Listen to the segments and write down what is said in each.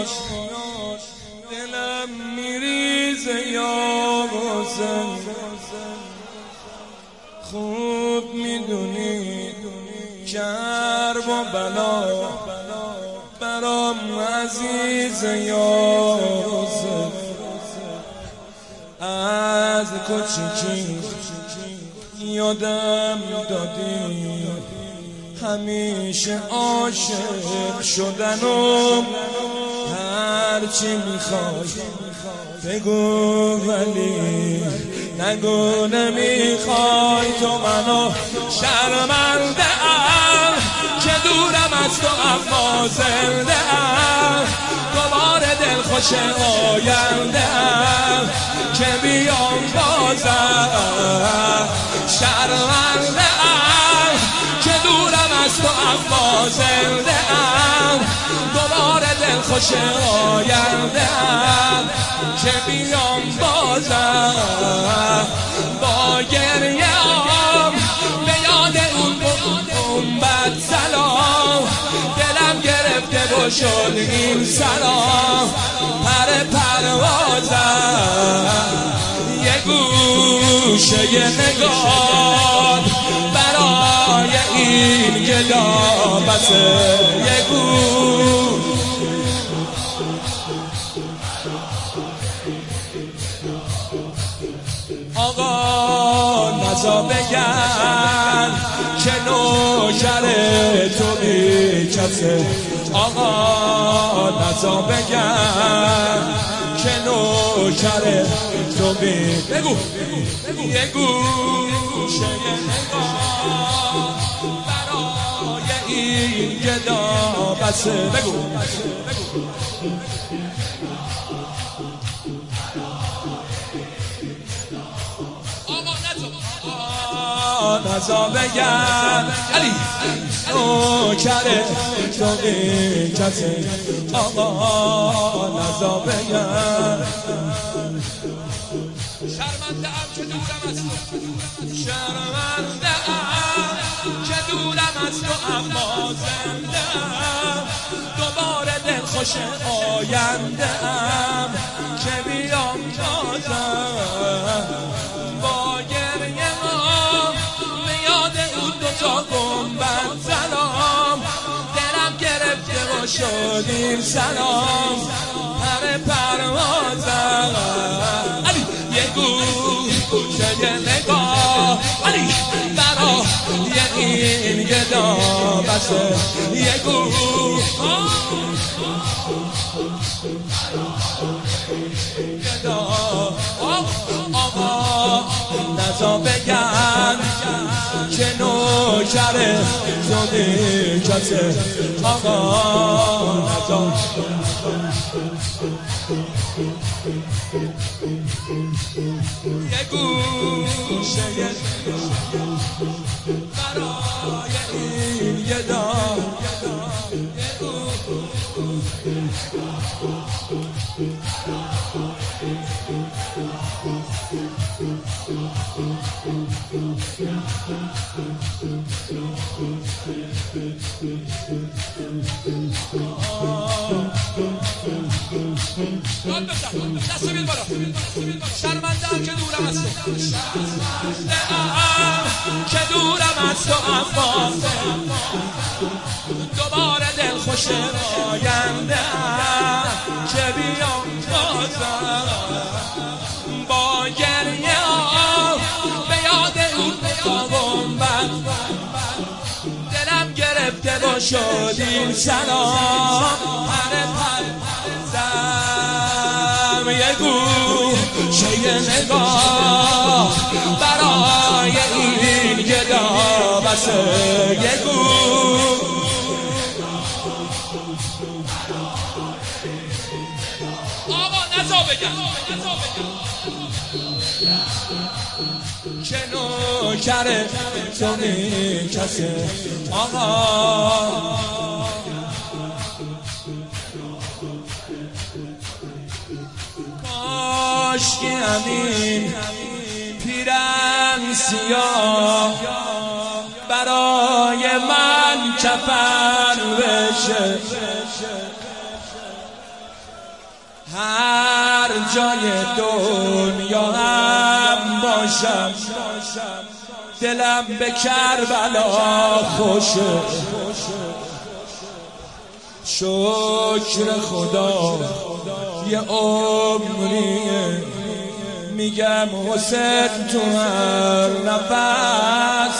دلم میریزه یا حسین، خوب میدونی کرب و بلا برام عزیزه یا حسین. از کوچیکی یادم دادی همیشه عاشق شدنم، هرچی میخوای بگو ولی نگو نمیخوای. تو منو شرمنده ام که دورم از تو اما زنده ام، دوباره دلخوش آینده ام که بیام بازم. شرمنده ام که دورم از تو اما زنده ام، دوباره دلخوش آینده ام که بیام بازم. با گریه ام به یاد اون بد سلام، دلم گرفته و شد این سلام پر پروازم. یه گوشه یه نگاه برای این گدا بسه، یه گوش آقا نزا بگن که نوکر تو بی کسه. آقا نزا بگن که نوکر تو بی بگو یه گوشه یه نگاه برای این گدا بسه. بگو نزا بگن علی نوکر تو بی کسه. آقا نزا بگن شرمنده ام که دورم از تو، شرمنده ام که دورم از تو اما زنده ام، دوباره دلخوش آینده ام که بیام بازم. با گریه تا گنبد سلام، دلم گرفته و شد این سلام پر پروازم. علی یه گوشه یه نگاه علی برای این گدا بسه، یه گوشه گدا. آقا نزا بگن که نوکر تو بی کسه. آقا نزا یه گوشه برای این گدا. شرمنده ام که دورم از تو، شرمنده ام که دورم از تو اما دوباره دلخوش آینده ام که بیام بازم. با گریه ام به یاد اون گنبد دلم گرفته و شد این سلام پر پرزم. یه گوشه یه نگاه برای این گدا بسه، یه گوش آقا نزا بگن که نوکر تو بی کسه. آقا کاش که همین پیرن سیاه برای من کفن بشه، هر جای دنیا هم باشم دلم به کربلا خوشه. شکر خدا یه عمریه میگم حسین تو هر نفس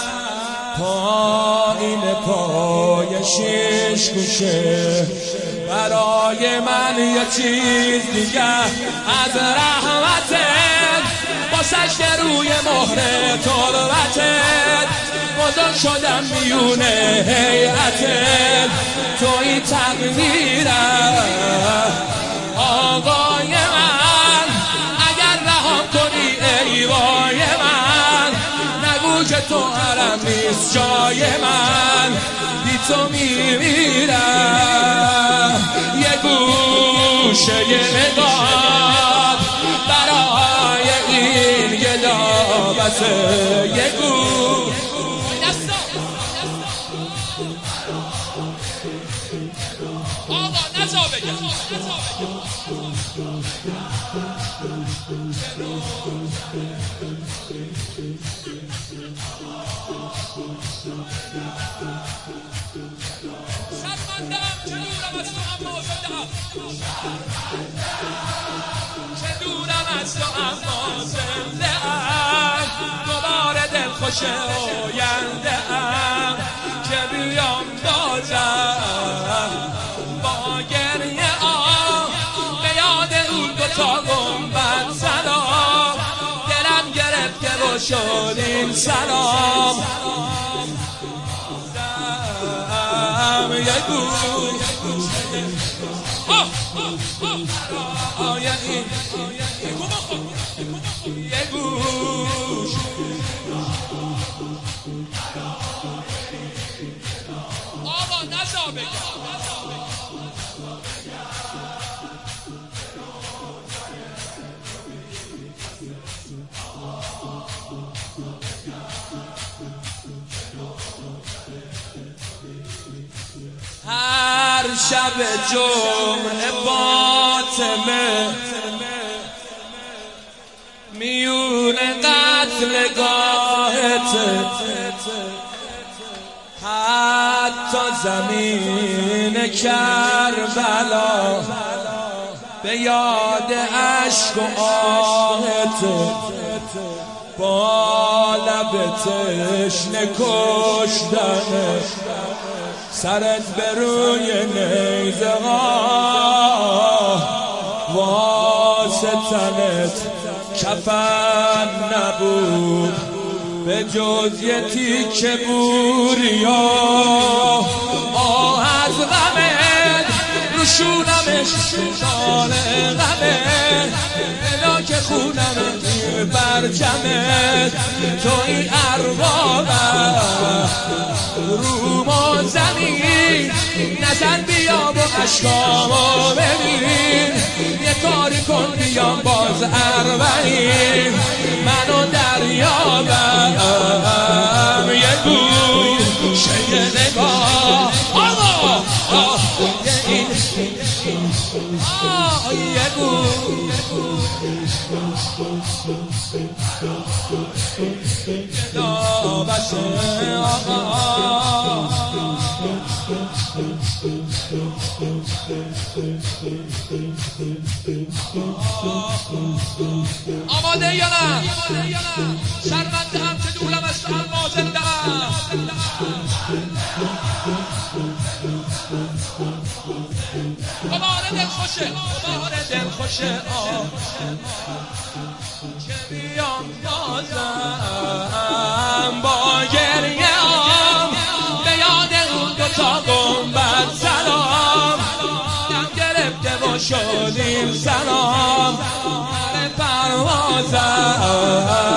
پایین پای شش گوشه. برای من یه چیز دیگه از رحمتت باسش که روی مهر تربتت بزرگ شدم میونه هیئتت. توی تقدیرم آقای من اگر رهام کنی ای وای من نگو که تو حرم نیست جای من بی تو میمیرم. یه گوشه یه نگاه برای این یه لابسه یه گوشه آقا نزا بگم شرمندم چه دورم از تو اما زنده‌ام چه دورم از تو اما زنده‌ام دوباره دلخوش آینده‌ام که بیام بازم با گریه به یاد اون دوتا گنبد سلام دلم گرفته و شد این سلام. یه گوش آقا نزا بگم هر شب جمعه فاطمه میون قتلگاهت حتی زمین کربلا به یاد عشق و آهت با لب تشنه کشتنه سرت به روی نیزه ها واسه تنت کفن نبود به جز یه تیکه بوریا آه از غمت رو شونمش شال غمت بلا که خونمت برجمت توی اربابم رو ما زمین نزن بیا با عشقامو ببین یه کاری کن بیام باز اربعین منو دریابم یه گوشه یه نگاه آقا یه آماده یا نه؟ شرمنده هم که دورم از تو اما زنده هم دوباره دل خوشه که بیام بازم با گریه به یاد اون دوتا گنبد سلام دم گرفته و شد این سلام پروازم